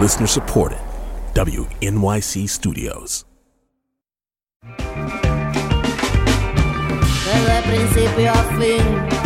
Listener supported. WNYC Studios. Desde principio a fin,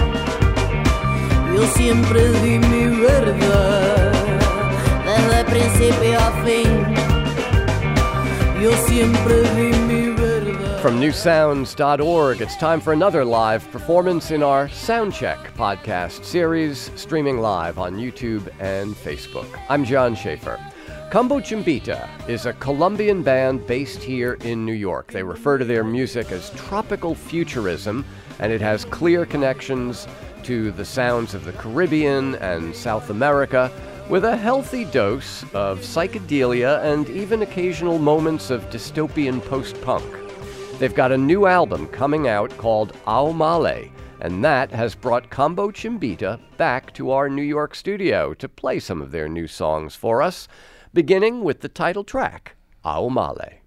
yo siempre di mi verdad. Desde principio a fin, yo siempre di mi verdad. From newsounds.org, it's time for another live performance in our Soundcheck podcast series, streaming live on YouTube and Facebook. I'm John Schaefer. Combo Chimbita is a Colombian band based here in New York. They refer to their music as tropical futurism, and it has clear connections to the sounds of the Caribbean and South America, with a healthy dose of psychedelia and even occasional moments of dystopian post-punk. They've got a new album coming out called Ao Male, and that has brought Combo Chimbita back to our New York studio to play some of their new songs for us, beginning with the title track, Ao Male.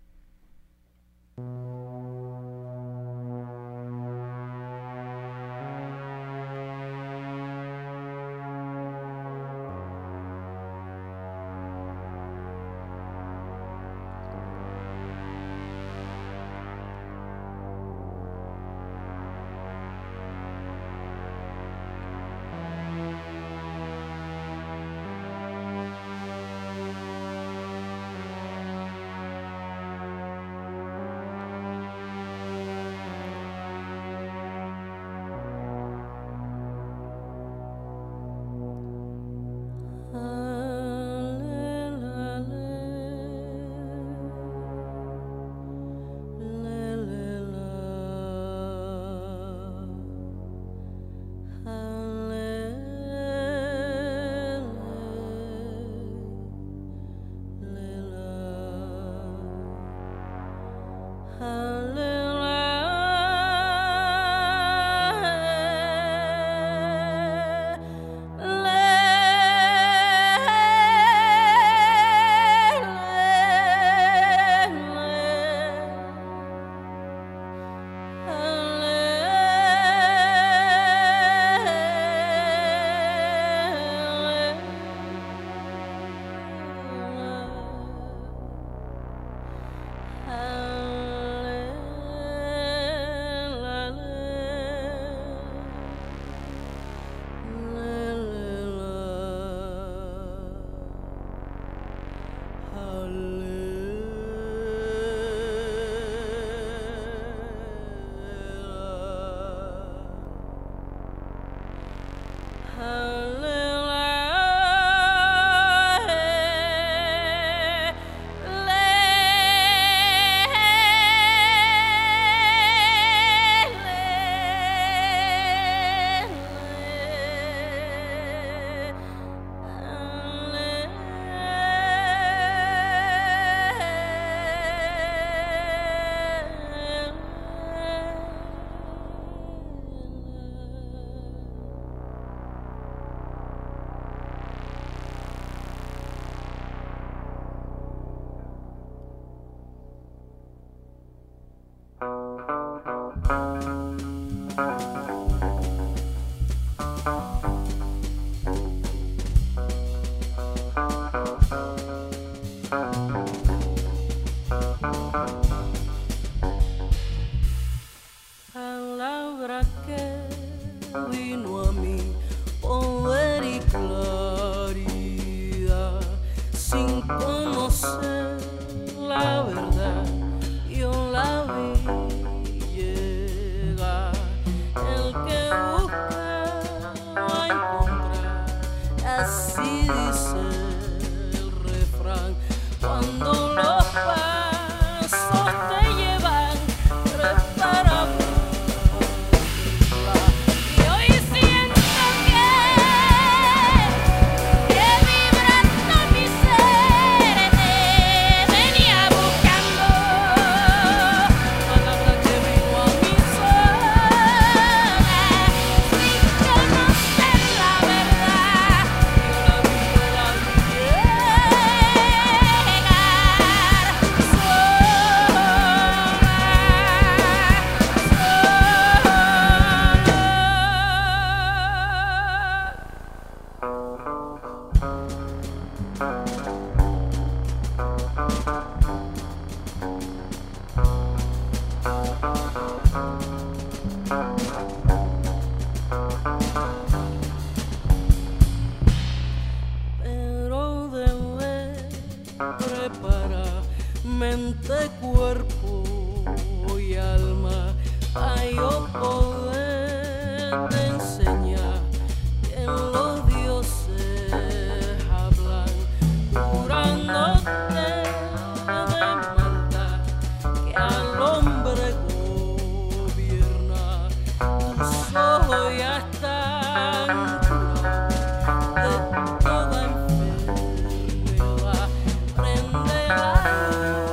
mente, cuerpo y alma, ay, yo poder te enseñar que los dioses hablan, curándote de maldad que al hombre gobierna. Tus ojos ya están curados de toda enfermedad. Prende la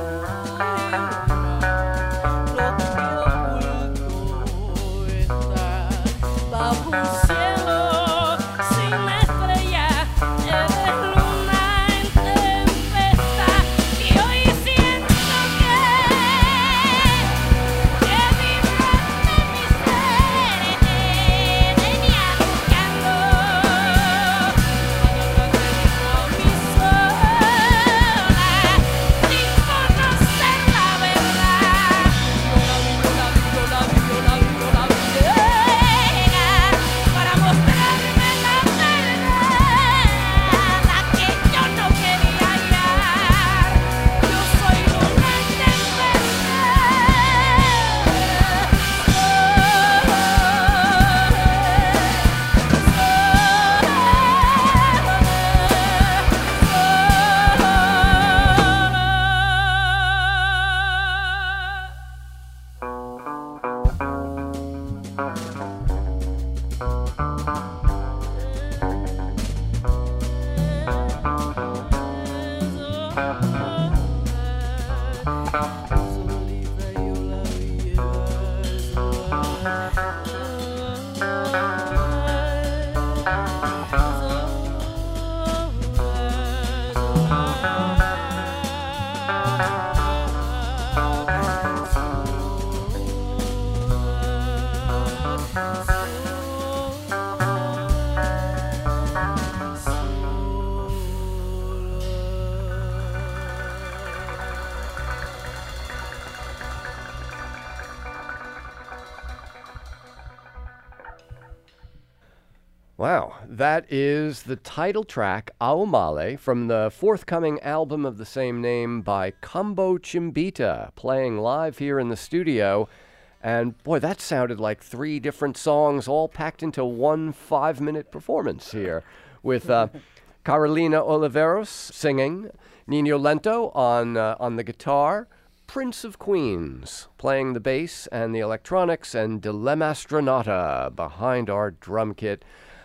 bajo un cielo sin estrellas, eres luna en tempestad. Y hoy siento que vibraste mi ser, te venía buscando cuando mi sola, sin conocer la verdad. Yo la vi para mostrarme la verdad, la que yo no quería hallar. Yo soy luna en solita yo la vi Wow, that is the title track, Aomale, from the forthcoming album of the same name by Combo Chimbita, playing live here in the studio. And boy, that sounded like 3 different songs all packed into one 5-minute performance here with Carolina Oliveros singing, Nino Lento on the guitar, Prince of Queens playing the bass and the electronics, and Dilemma Astronauta behind our drum kit.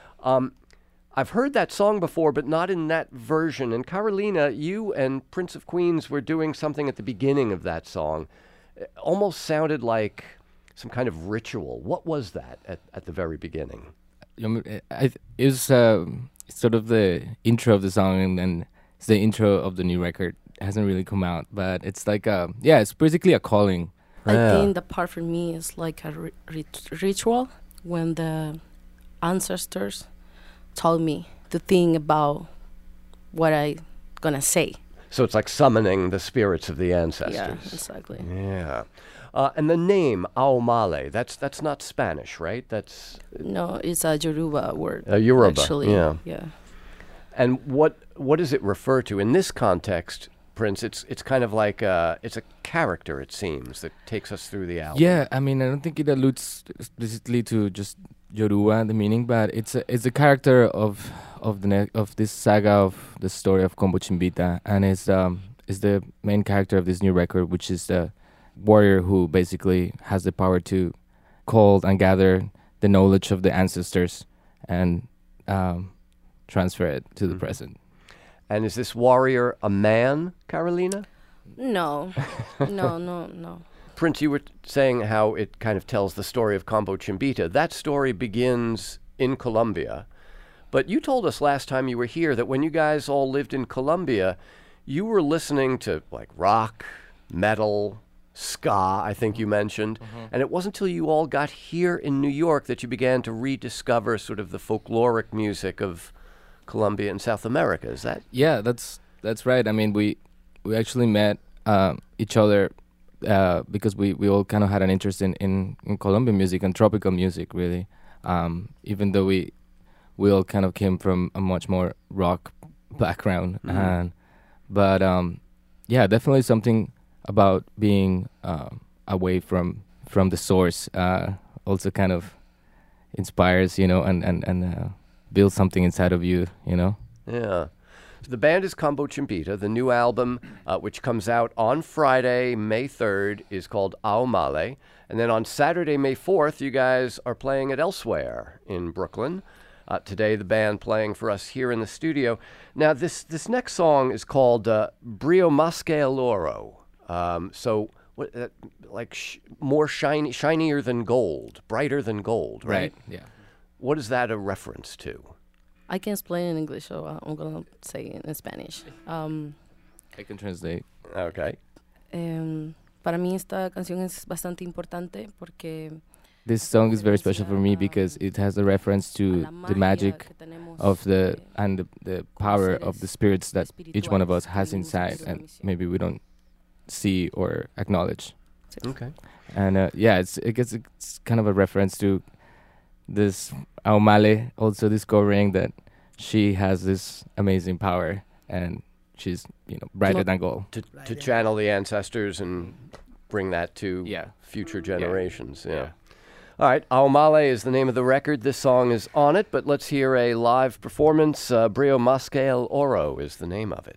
I've heard that song before, but not in that version. And Carolina, you and Prince of Queens were doing something at the beginning of that song. It almost sounded like some kind of ritual. What was that at the very beginning? It was sort of the intro of the song, and then it's the intro of the new record. It hasn't really come out, but it's like it's basically a calling. I think the part for me is like a ritual when the ancestors told me to think about what I gonna say. So it's like summoning the spirits of the ancestors. Yeah, exactly. Yeah. And the name, Aomale, that's not Spanish, right? No, it's a Yoruba word. A Yoruba, actually. Yeah. And what does it refer to? In this context, Prince, it's kind of like it's a character, it seems, that takes us through the album. Yeah, I mean, I don't think it alludes explicitly to just Yoruba, the meaning, but it's a character of this saga of the story of Combo Chimbita, and is the main character of this new record, which is the warrior who basically has the power to call and gather the knowledge of the ancestors and transfer it to the present. And is this warrior a man, Carolina? No. Prince, you were saying how it kind of tells the story of Combo Chimbita. That story begins in Colombia. But you told us last time you were here that when you guys all lived in Colombia, you were listening to like rock, metal, ska, I think you mentioned. Mm-hmm. And it wasn't until you all got here in New York that you began to rediscover sort of the folkloric music of Colombia and South America. Is that? Yeah, that's right. I mean, we actually met each other because we all kind of had an interest in Colombian music and tropical music, really. Even though we all kind of came from a much more rock background. Mm-hmm. But definitely something about being away from the source also kind of inspires, and builds something inside of you, Yeah. So the band is Combo Chimbita. The new album, which comes out on Friday, May 3rd, is called Ao Male. And then on Saturday, May 4th, you guys are playing at Elsewhere in Brooklyn. Today, the band playing for us here in the studio. Now, this next song is called Brio Masque All'Oro. More shinier than gold, brighter than gold, right? Yeah. What is that a reference to? I can explain in English, so I'm gonna say it in Spanish. I can translate. Okay. Para mí esta canción es bastante importante porque This song is very special for me because it has a reference to the magic of the power of the spirits that each one of us has inside, and maybe we don't see or acknowledge. Okay. And it's kind of a reference to this Ao Male also discovering that she has this amazing power and she's brighter than gold. To channel the ancestors and bring that to future generations. Yeah. All right, Ao Male is the name of the record. This song is on it, but let's hear a live performance. Brio Masque All'Oro is the name of it.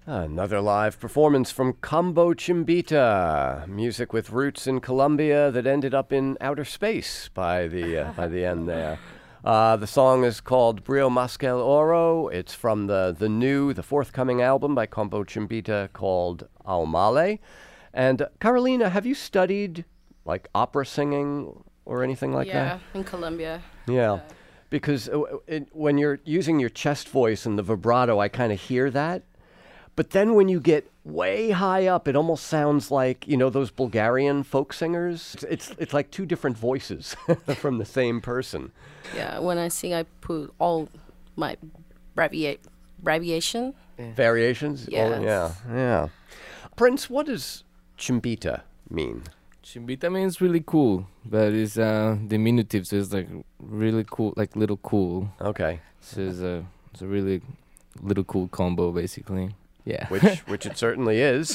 Another live performance from Combo Chimbita, music with roots in Colombia that ended up in outer space by the end there. The song is called Brio Maskel Oro. It's from the forthcoming album by Combo Chimbita called Aomale. And Carolina, have you studied like opera singing or anything like that? Yeah, in Colombia. Yeah, because when you're using your chest voice and the vibrato, I kind of hear that. But then when you get way high up, it almost sounds like, those Bulgarian folk singers. It's like two different voices from the same person. Yeah, when I sing, I put all my abbreviation. Variations? Yes. Yeah. Prince, what does Chimbita mean? Chimbita means really cool, but it's diminutive, so it's like really cool, like little cool. Okay. So it's a really little cool combo, basically. Yeah. Which it certainly is.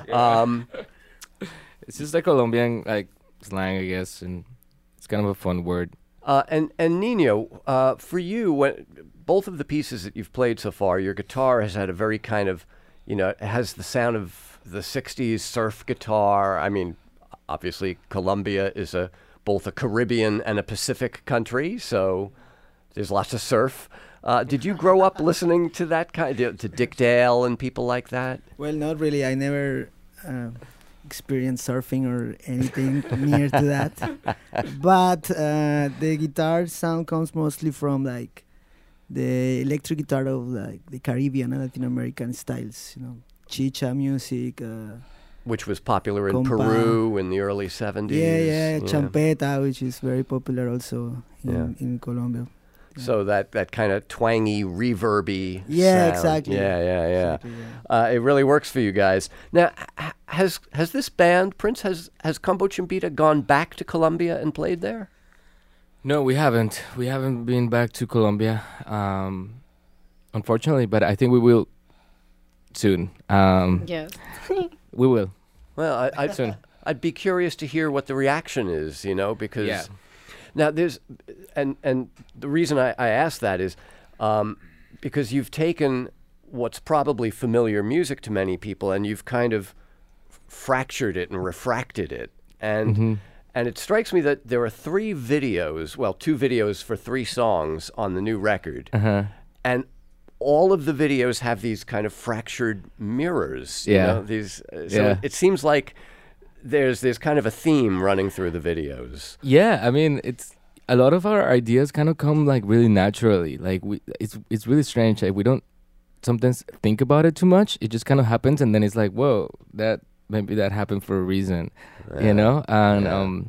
It's just like Colombian like slang, I guess, and it's kind of a fun word. And Nino, for you, both of the pieces that you've played so far, your guitar has had a very kind of, it has the sound of the 60s surf guitar. I mean, obviously Colombia is both a Caribbean and a Pacific country, so there's lots of surf. Did you grow up listening to that to Dick Dale and people like that? Well, not really. I never experienced surfing or anything near to that. But the guitar sound comes mostly from like the electric guitar of like the Caribbean and Latin American styles. Chicha music. Which was popular in compa. Peru in the early 70s. Yeah, champeta, which is very popular also in Colombia. So that kind of twangy, reverby Yeah, sound. exactly. Yeah. Exactly, yeah. It really works for you guys. Now, has this band, Prince, has Combo Chimbita gone back to Colombia and played there? No, we haven't. We haven't been back to Colombia, unfortunately, but I think we will soon. Yes. We will. Well, Soon. I'd be curious to hear what the reaction is, because... Yeah. Now, there's, and the reason I ask that is because you've taken what's probably familiar music to many people and you've kind of fractured it and refracted it. And it strikes me that there are two videos for 3 songs on the new record. And all of the videos have these kind of fractured mirrors. It seems like there's kind of a theme running through the videos. Yeah, I mean, it's a lot of our ideas kind of come like really naturally. Like it's really strange. Like we don't sometimes think about it too much. It just kind of happens, and then it's like, whoa, maybe that happened for a reason, And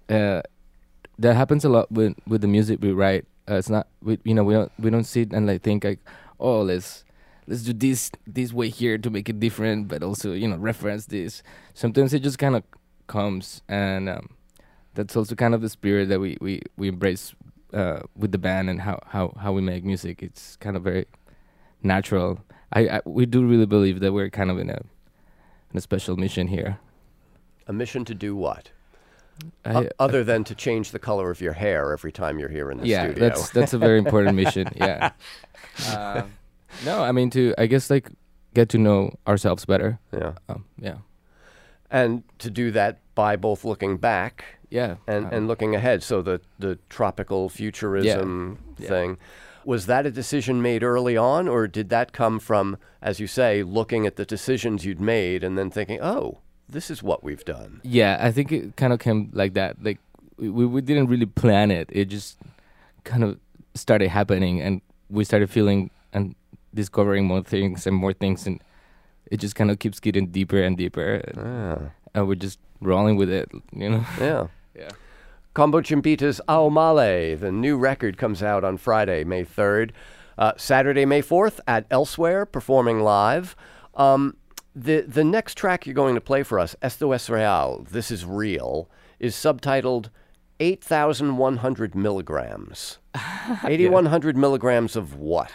that happens a lot with the music we write. It's not we don't sit and like think like, oh, let's do this way here to make it different, but also reference this. Sometimes it just kind of comes, and that's also kind of the spirit that we embrace with the band and how we make music. It's kind of very natural. We do really believe that we're kind of in a special mission here. A mission to do what? Other than to change the color of your hair every time you're here in the studio. Yeah, that's a very important mission. Yeah. No, I mean I guess like get to know ourselves better. Yeah. Yeah. And to do that by both looking back and looking ahead. So the tropical futurism thing. Was that a decision made early on, or did that come from, as you say, looking at the decisions you'd made and then thinking, oh, this is what we've done? Yeah, I think it kind of came like that. Like we didn't really plan it. It just kind of started happening, and we started feeling and discovering more things, and it just kind of keeps getting deeper and deeper. And we're just rolling with it, Yeah. Yeah. Combo Chimbita's Aomale, the new record, comes out on Friday, May 3rd. Saturday, May 4th, at Elsewhere, performing live. The next track you're going to play for us, Esto es Real, This is Real, is subtitled 8,100 milligrams. 8,100 milligrams of what?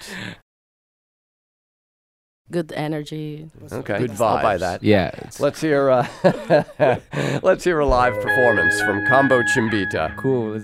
Good energy. Okay, Good I'll buy vibes. that. Yeah. Let's hear a live performance from Combo Chimbita. Cool.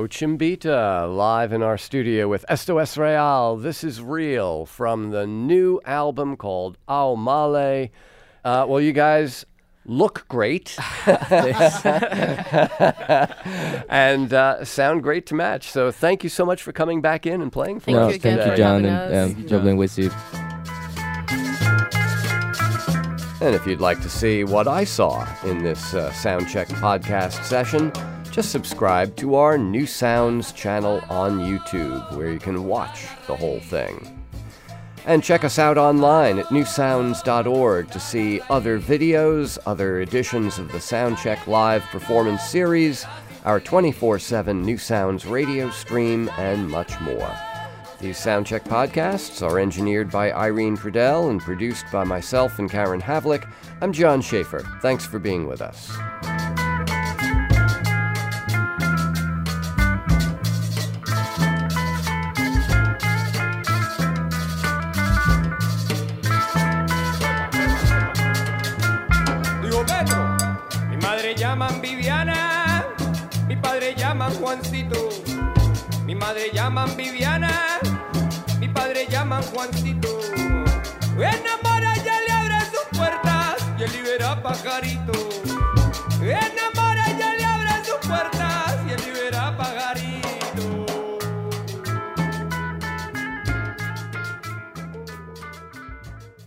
Chimbita, live in our studio with Esto Es Real. This is Real from the new album called Ao Male. Well, you guys look great and sound great to match. So thank you so much for coming back in and playing for us. Thank you, John, and juggling with you. And if you'd like to see what I saw in this Soundcheck podcast session, just subscribe to our New Sounds channel on YouTube, where you can watch the whole thing. And check us out online at newsounds.org to see other videos, other editions of the Soundcheck Live Performance Series, our 24/7 New Sounds radio stream, and much more. These Soundcheck podcasts are engineered by Irene Pradell and produced by myself and Karen Havlick. I'm John Schaefer. Thanks for being with us. Mi madre llaman Viviana, mi padre llaman Juancito. Mi madre llaman Viviana, mi padre llaman Juancito. Enamora ya le abre sus puertas y él libera pajaritos.